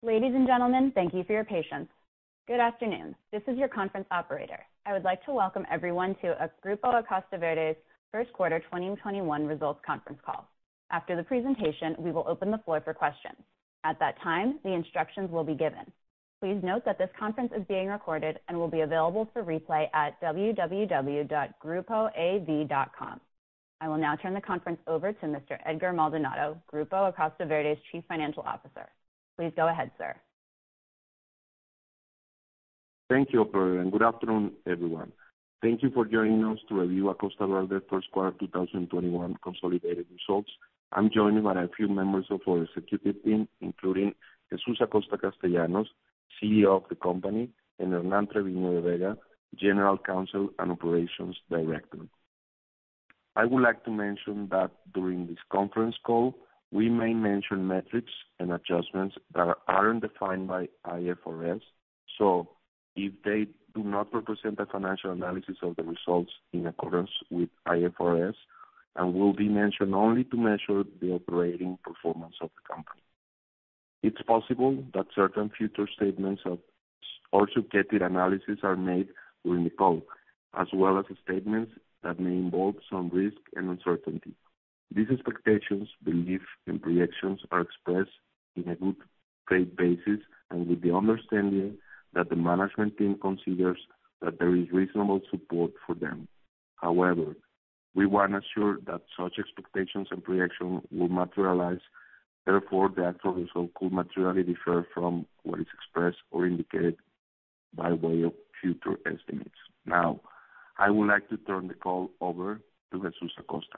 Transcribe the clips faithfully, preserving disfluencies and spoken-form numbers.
Ladies and gentlemen, thank you for your patience. Good afternoon. This is your conference operator. I would like to welcome everyone to Grupo Acosta Verde's first quarter twenty twenty-one results conference call. After the presentation, we will open the floor for questions. At that time, the instructions will be given. Please note that this conference is being recorded and will be available for replay at w w w dot grupo a v dot com. I will now turn the conference over to Mister Edgar Maldonado, Grupo Acosta Verde's Chief Financial Officer. Please go ahead, sir. Thank you, operator, and good afternoon, everyone. Thank you for joining us to review Acosta Verde first quarter two thousand twenty-one consolidated results. I'm joined by a few members of our executive team, including Jesus Acosta Castellanos, C E O of the company, and Hernan Treviño de Vega, General Counsel and Operations Director. I would like to mention that during this conference call, we may mention metrics and adjustments that aren't defined by I F R S, so if they do not represent a financial analysis of the results in accordance with I F R S and will be mentioned only to measure the operating performance of the company. It's possible that certain future statements of or subjective analysis are made during the call, as well as statements that may involve some risk and uncertainty. These expectations, beliefs, and projections are expressed in a good faith basis and with the understanding that the management team considers that there is reasonable support for them. However, we want to assure that such expectations and projections will materialize. Therefore, the actual result could materially differ from what is expressed or indicated by way of future estimates. Now, I would like to turn the call over to Jesus Acosta.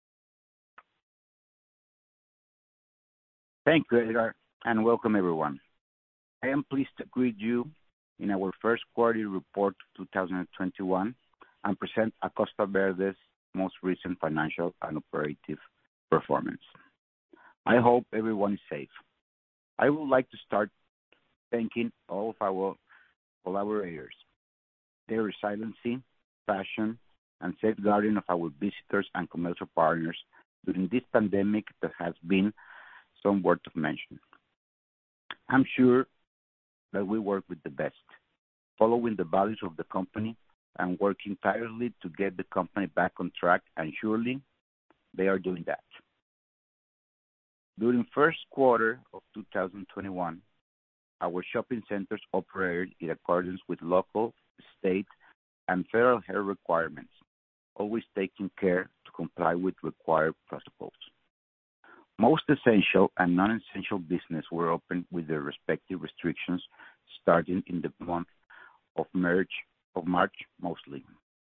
Thank you, Edgar, and welcome everyone. I am pleased to greet you in our first quarterly report two thousand twenty-one and present Acosta Verde's most recent financial and operative performance. I hope everyone is safe. I would like to start thanking all of our collaborators. Their resiliency, passion, and safeguarding of our visitors and commercial partners during this pandemic that has been some worth of mention. I'm sure that we work with the best, following the values of the company and working tirelessly to get the company back on track, and surely they are doing that. During first quarter of two thousand twenty-one, our shopping centers operated in accordance with local, state, and federal health requirements, always taking care to comply with required protocols. Most essential and non-essential business were open with their respective restrictions starting in the month of March, of March mostly.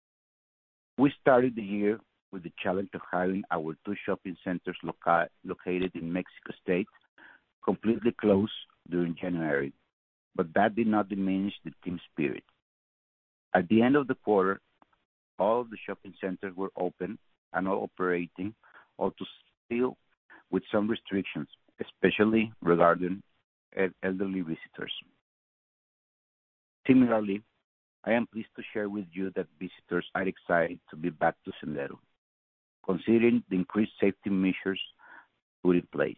We started the year with the challenge of having our two shopping centers loca- located in Mexico State completely closed during January, but that did not diminish the team spirit. At the end of the quarter, all of the shopping centers were open and all operating, although still with some restrictions, especially regarding elderly visitors. Similarly, I am pleased to share with you that visitors are excited to be back to Sendero, considering the increased safety measures put in place.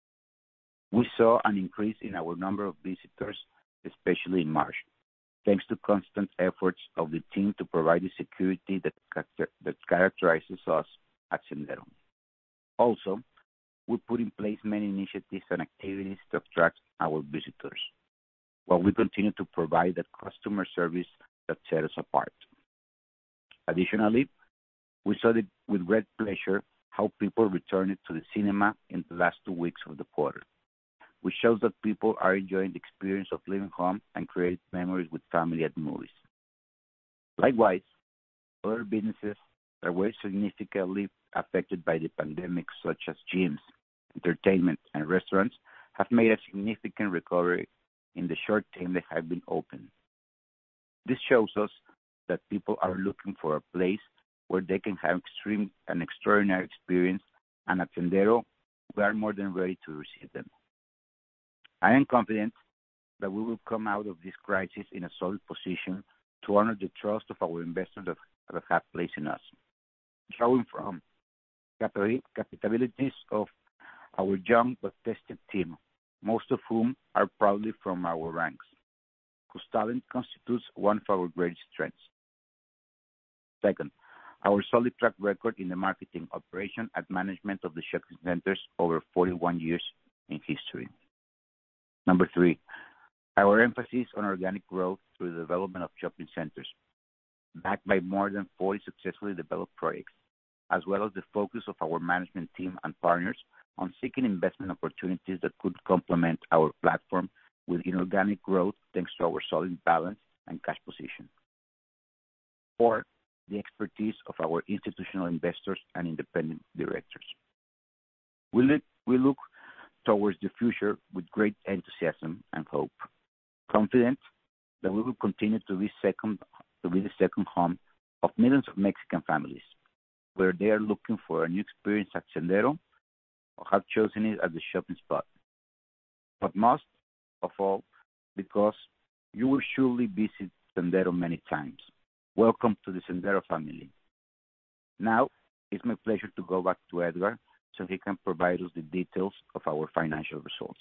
We saw an increase in our number of visitors, especially in March, thanks to constant efforts of the team to provide the security that, that characterizes us at Sendero. Also, we put in place many initiatives and activities to attract our visitors, while we continue to provide the customer service that set us apart. Additionally, we saw the, with great pleasure how people returned to the cinema in the last two weeks of the quarter, which shows that people are enjoying the experience of living home and creating memories with family at movies. Likewise, other businesses that were significantly affected by the pandemic, such as gyms, entertainment, and restaurants, have made a significant recovery in the short time they have been open. This shows us that people are looking for a place where they can have extreme and extraordinary experience, and at Sendero, we are more than ready to receive them. I am confident that we will come out of this crisis in a solid position to honor the trust of our investors that, that have placed in us, drawing from capabilities of our young but tested team, most of whom are proudly from our ranks, whose talent constitutes one of our greatest strengths. Second, our solid track record in the marketing, operation, and management of the shopping centers over forty-one years in history. Number three, our emphasis on organic growth through the development of shopping centers, backed by more than forty successfully developed projects, as well as the focus of our management team and partners on seeking investment opportunities that could complement our platform with inorganic growth thanks to our solid balance and cash position. Four, the expertise of our institutional investors and independent directors. We look, we look towards the future with great enthusiasm and hope, confident that we will continue to be second to be the second home of millions of Mexican families, where they are looking for a new experience at Sendero or have chosen it as the shopping spot. But most of all, because you will surely visit Sendero many times. Welcome to the Sendero family. Now, it's my pleasure to go back to Edgar so he can provide us the details of our financial results.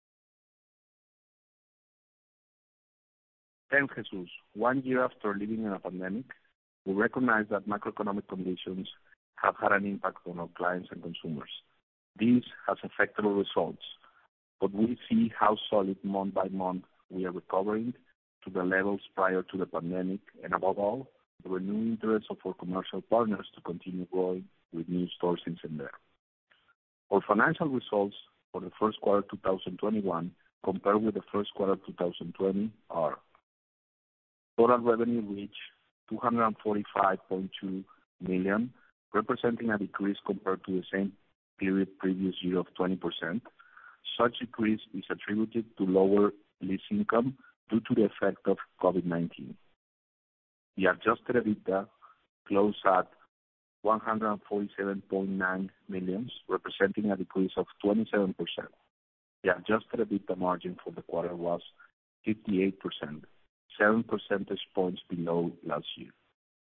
Thanks, Jesus. One year after living in a pandemic, we recognize that macroeconomic conditions have had an impact on our clients and consumers. This has affected our results, but we see how solid month by month we are recovering to the levels prior to the pandemic, and above all, the renewed interest of our commercial partners to continue growing with new stores in Sendero. Our financial results for the first quarter two thousand twenty-one compared with the first quarter two thousand twenty are: total revenue reached two hundred forty-five point two million, representing a decrease compared to the same period previous year of twenty percent. Such decrease is attributed to lower lease income due to the effect of COVID nineteen. The adjusted EBITDA closed at one hundred forty-seven point nine million, representing a decrease of twenty-seven percent. The adjusted EBITDA margin for the quarter was fifty-eight percent, seven percentage points below last year.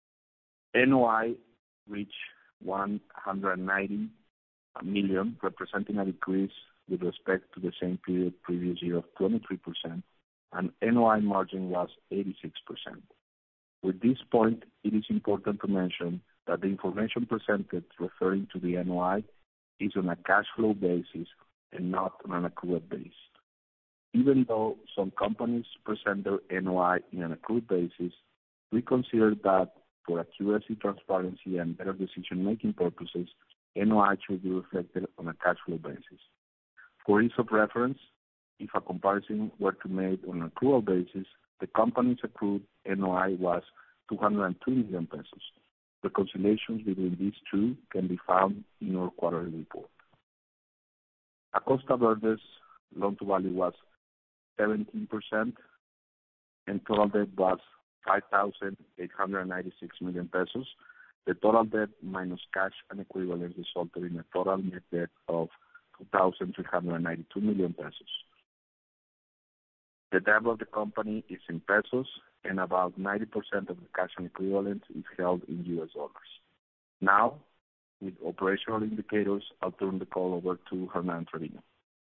N O I reached one hundred ninety million, representing a decrease with respect to the same period previous year of twenty-three percent, and N O I margin was eighty-six percent. With this point, it is important to mention that the information presented referring to the N O I is on a cash flow basis and not on an accrued basis. Even though some companies present their N O I in an accrued basis, we consider that for accuracy, transparency, and better decision-making purposes, N O I should be reflected on a cash flow basis. For ease of reference, if a comparison were to be made on an accrual basis, the company's accrued N O I was two hundred two million pesos. Reconciliations between these two can be found in our quarterly report. Acosta Verde's loan-to-value was seventeen percent, and total debt was five thousand eight hundred ninety-six million pesos. The total debt minus cash and equivalents resulted in a total net debt of two thousand three hundred ninety-two million pesos. The debt of the company is in pesos, and about ninety percent of the cash and equivalents is held in U S dollars. Now, with operational indicators, I'll turn the call over to Hernan Trevino.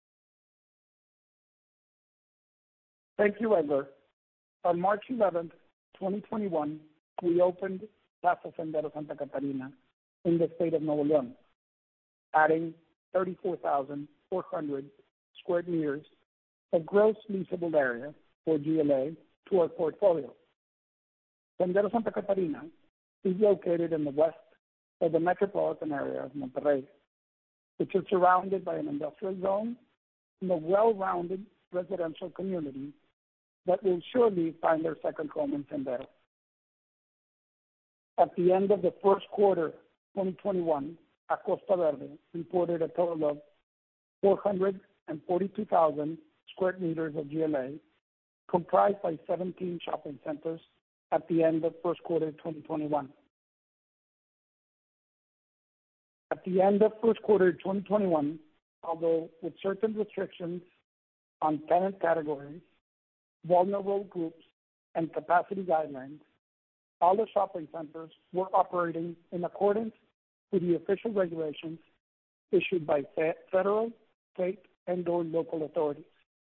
Thank you, Edgar. On March eleventh, twenty twenty-one, we opened Plaza Sendero Santa Catarina in the state of Nuevo León, adding thirty-four thousand four hundred square meters of gross leasable area, or G L A, to our portfolio. Sendero Santa Catarina is located in the west of the metropolitan area of Monterrey, which is surrounded by an industrial zone and a well-rounded residential community that will surely find their second home in Sendero. At the end of the first quarter twenty twenty-one, Acosta Verde reported a total of four hundred forty-two thousand square meters of G L A, comprised by seventeen shopping centers at the end of first quarter twenty twenty-one. At the end of first quarter twenty twenty-one, although with certain restrictions on tenant categories, vulnerable groups, and capacity guidelines, all the shopping centers were operating in accordance with the official regulations issued by federal, state, and or local authorities.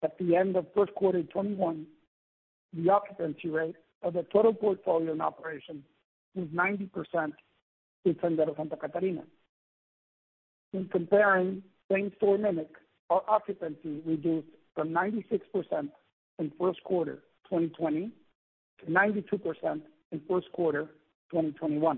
At the end of first quarter twenty-one, the occupancy rate of the total portfolio in operation was ninety percent in Sendero Santa Catarina. In comparing same-store M I N C, our occupancy reduced from ninety-six percent in first quarter twenty twenty to ninety-two percent in first quarter twenty twenty-one.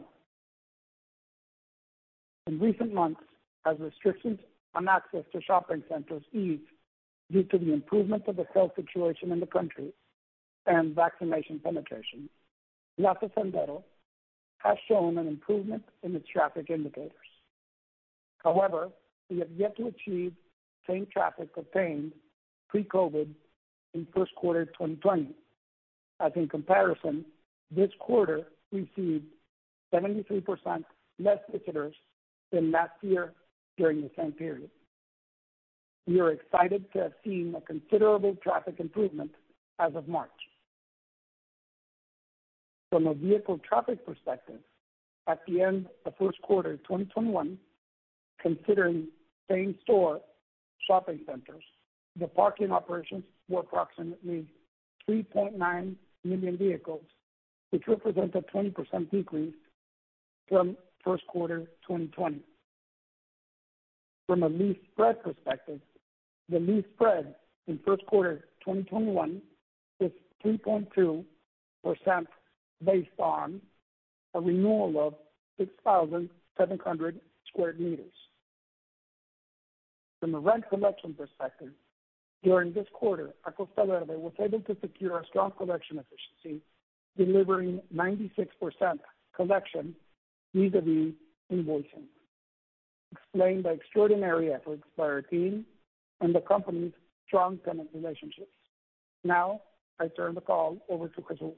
In recent months, as restrictions on access to shopping centers eased due to the improvement of the health situation in the country and vaccination penetration, Plaza Sendero has shown an improvement in its traffic indicators. However, we have yet to achieve same traffic obtained pre-COVID in first quarter twenty twenty. As in comparison, this quarter received seventy-three percent less visitors than last year during the same period. We are excited to have seen a considerable traffic improvement as of March. From a vehicle traffic perspective, at the end of first quarter twenty twenty-one, considering same-store shopping centers, the parking operations were approximately three point nine million vehicles, which represent a twenty percent decrease from first quarter twenty twenty. From a lease spread perspective, the lease spread in first quarter twenty twenty-one was three point two percent based on a renewal of six thousand seven hundred square meters. From a rent collection perspective, during this quarter, Acosta Verde was able to secure a strong collection efficiency, delivering ninety-six percent collection vis-a-vis invoicing, explained by extraordinary efforts by our team and the company's strong tenant relationships. Now, I turn the call over to Jesus.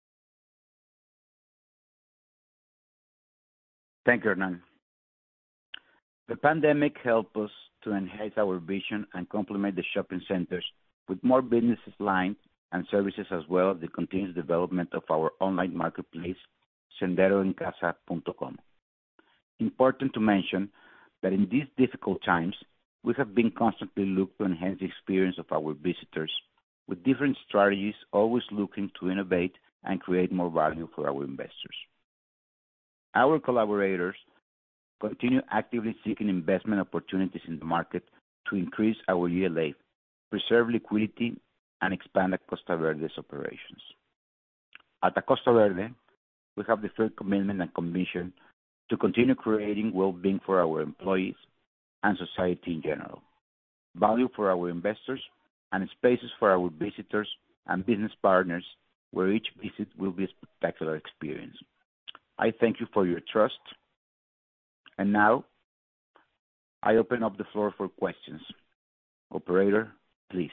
Thank you, Hernan. The pandemic helped us to enhance our vision and complement the shopping centers with more business lines and services, as well as the continuous development of our online marketplace, sendero en casa punto com. Important to mention that in these difficult times, we have been constantly looking to enhance the experience of our visitors with different strategies, always looking to innovate and create more value for our investors. Our collaborators continue actively seeking investment opportunities in the market to increase our E L A, preserve liquidity, and expand Acosta Verde's operations. At Acosta Verde, we have the firm commitment and conviction to continue creating well-being for our employees and society in general, value for our investors, and spaces for our visitors and business partners where each visit will be a spectacular experience. I thank you for your trust. And now, I open up the floor for questions. Operator, please.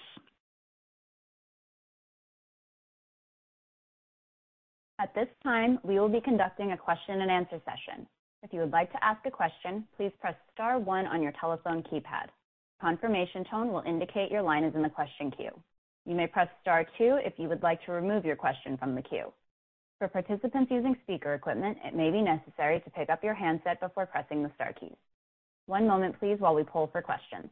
At this time, we will be conducting a question and answer session. If you would like to ask a question, please press star one on your telephone keypad. A confirmation tone will indicate your line is in the question queue. You may press star two if you would like to remove your question from the queue. For participants using speaker equipment, it may be necessary to pick up your handset before pressing the star keys. One moment, please, while we poll for questions.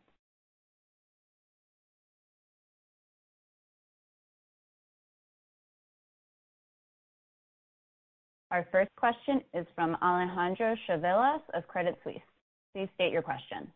Our first question is from Alejandro Chavelas of Credit Suisse. Please state your question.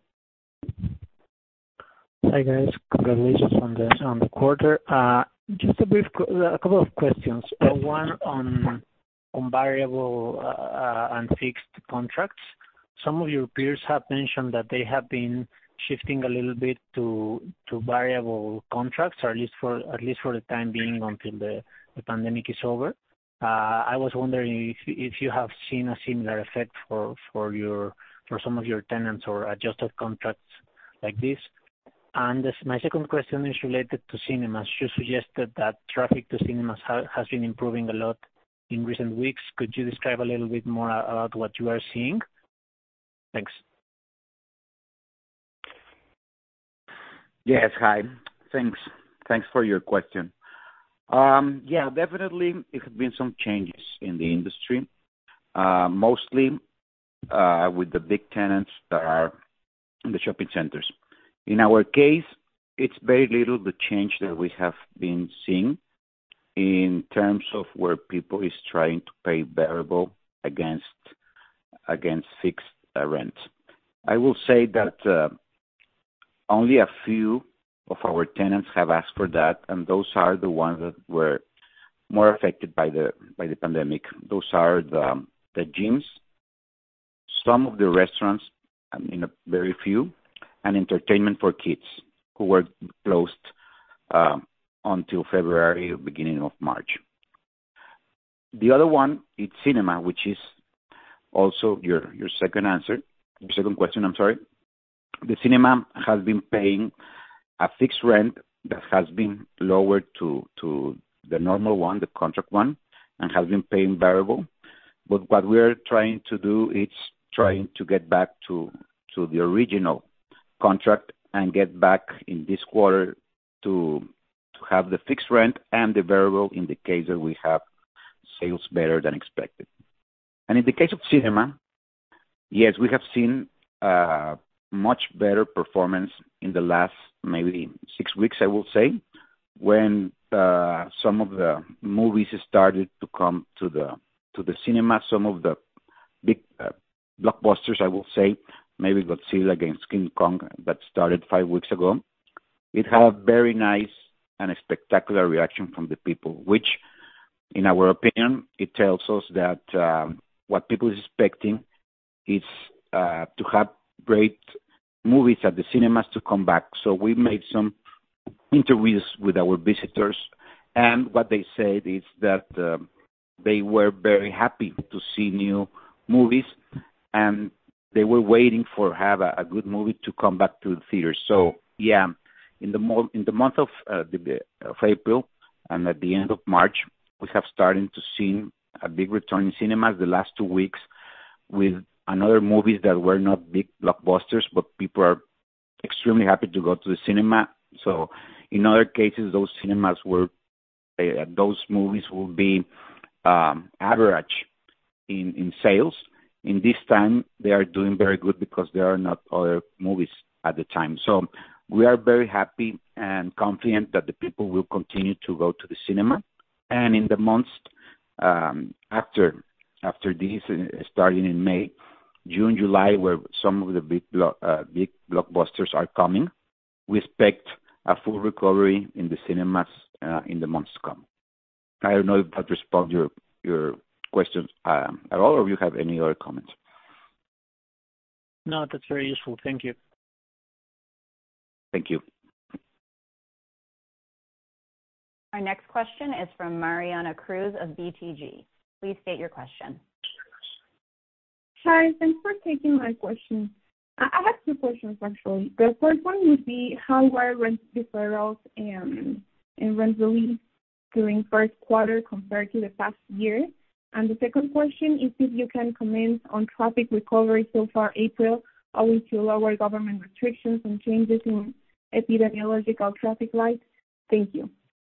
Hi, guys. Congratulations on the on the quarter. Uh, just a brief, a couple of questions. Uh, one on on variable uh, and fixed contracts. Some of your peers have mentioned that they have been shifting a little bit to to variable contracts, or at least for at least for the time being until the, the pandemic is over. Uh, I was wondering if if you have seen a similar effect for for your for some of your tenants or adjusted contracts like this. And this, my second question is related to cinemas. You suggested that traffic to cinemas ha- has been improving a lot in recent weeks. Could you describe a little bit more about what you are seeing? Thanks. Yes, hi. Thanks. Thanks for your question. Um, yeah, definitely there have been some changes in the industry, uh, mostly uh, with the big tenants that are in the shopping centers. In our case, it's very little the change that we have been seeing in terms of where people is trying to pay variable against against fixed uh, rent. I will say that uh, only a few of our tenants have asked for that, and those are the ones that were more affected by the by the pandemic. Those are the the gyms, some of the restaurants, I mean, a very few, and entertainment for kids who were closed uh, until February, beginning of March. The other one is cinema, which is also your your second answer, your second question. I'm sorry. The cinema has been paying a fixed rent that has been lowered to to the normal one, the contract one, and has been paying variable. But what we're trying to do is trying to get back to to the original contract and get back in this quarter to to have the fixed rent and the variable in the case that we have sales better than expected. And in the case of cinema, yes, we have seen uh, much better performance in the last maybe six weeks, I will say, when uh, some of the movies started to come to the to the cinema. Some of the big uh, blockbusters, I will say, maybe Godzilla against King Kong that started five weeks ago. It had a very nice and a spectacular reaction from the people, which, in our opinion, it tells us that um, what people is expecting is uh, to have great movies at the cinemas to come back. So we made some interviews with our visitors, and what they said is that uh, they were very happy to see new movies, and they were waiting for have a, a good movie to come back to the theaters. So yeah, in the mo- in the month of, uh, the, of April and at the end of March, we have started to see a big return in cinemas the last two weeks with another movies that were not big blockbusters, but people are extremely happy to go to the cinema. So in other cases, those cinemas were, uh, those movies will be um, average in, in sales. In this time, they are doing very good because there are not other movies at the time. So we are very happy and confident that the people will continue to go to the cinema. And in the months um, after after this, uh, starting in May, June, July, where some of the big blo- uh, big blockbusters are coming, we expect a full recovery in the cinemas uh, in the months to come. I don't know if that responds your your questions um, at all, or you have any other comments. No, that's very useful. Thank you. Thank you. Our next question is from Mariana Cruz of B T G. Please state your question. Hi, thanks for taking my question. I have two questions, actually. The first one would be, how were rent deferrals and, and rent relief during first quarter compared to the past year? And the second question is if you can comment on traffic recovery so far April, owing to lower government restrictions and changes in epidemiological traffic lights. Thank you.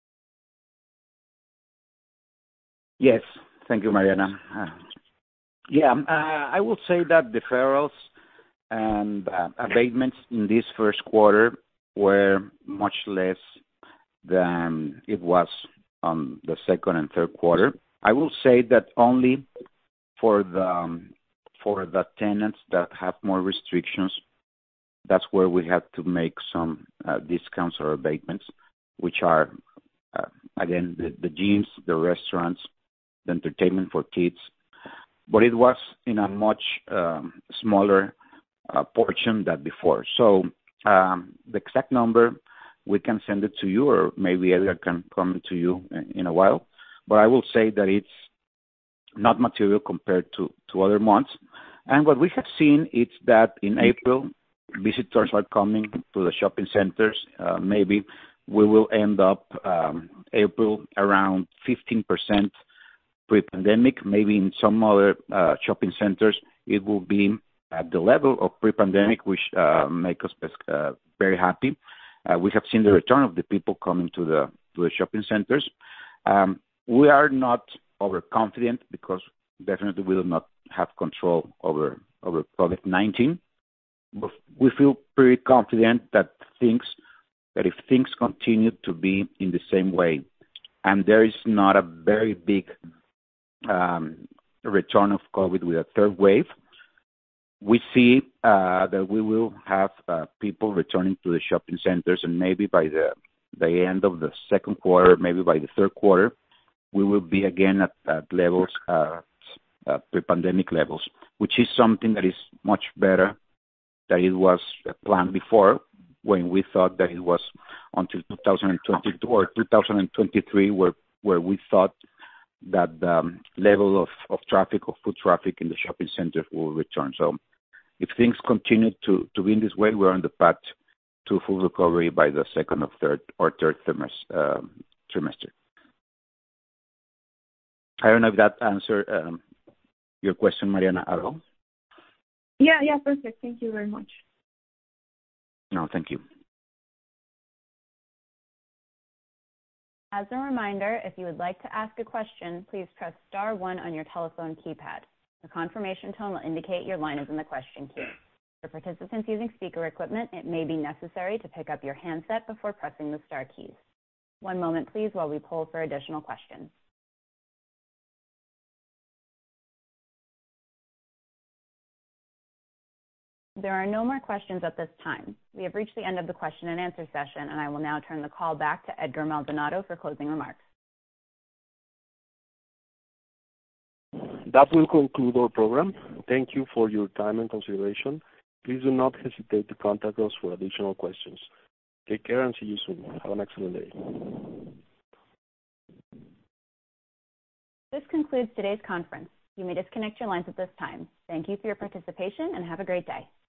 Yes, thank you, Mariana. Uh, yeah, uh, I will say that deferrals and uh, abatements in this first quarter were much less than it was on the second and third quarter. I will say that only for the um, for the tenants that have more restrictions, that's where we have to make some uh, discounts or abatements, which are, uh, again, the, the gyms, the restaurants, the entertainment for kids. But it was in a much um, smaller uh, portion than before. So um, the exact number, we can send it to you, or maybe Edgar can comment to you in, in a while. But I will say that it's not material compared to, to other months. And what we have seen is that in April, visitors are coming to the shopping centers. Uh, maybe we will end up um, April around fifteen percent pre-pandemic. Maybe in some other uh, shopping centers, it will be at the level of pre-pandemic, which uh, make us uh, very happy. Uh, we have seen the return of the people coming to the to the shopping centers. Um, we are not overconfident because definitely we do not have control over over COVID nineteen. But we feel pretty confident that things that if things continue to be in the same way, and there is not a very big um, return of COVID with a third wave, we see uh, that we will have uh, people returning to the shopping centers, and maybe by the, the end of the second quarter, maybe by the third quarter, we will be again at, at levels, uh, uh, pre-pandemic levels, which is something that is much better than it was planned before, when we thought that it was until two thousand twenty-two or two thousand twenty-three, where, where we thought that the um, level of, of traffic, of foot traffic in the shopping centers will return. So if things continue to, to be in this way, we're on the path to full recovery by the second or third or third trimester. Um, trimester. I don't know if that answered um, your question, Mariana, at all. Yeah, yeah, perfect. Thank you very much. No, thank you. As a reminder, if you would like to ask a question, please press star one on your telephone keypad. A confirmation tone will indicate your line is in the question queue. For participants using speaker equipment, it may be necessary to pick up your handset before pressing the star keys. One moment, please, while we poll for additional questions. There are no more questions at this time. We have reached the end of the question and answer session, and I will now turn the call back to Edgar Maldonado for closing remarks. That will conclude our program. Thank you for your time and consideration. Please do not hesitate to contact us for additional questions. Take care and see you soon. Have an excellent day. This concludes today's conference. You may disconnect your lines at this time. Thank you for your participation and have a great day.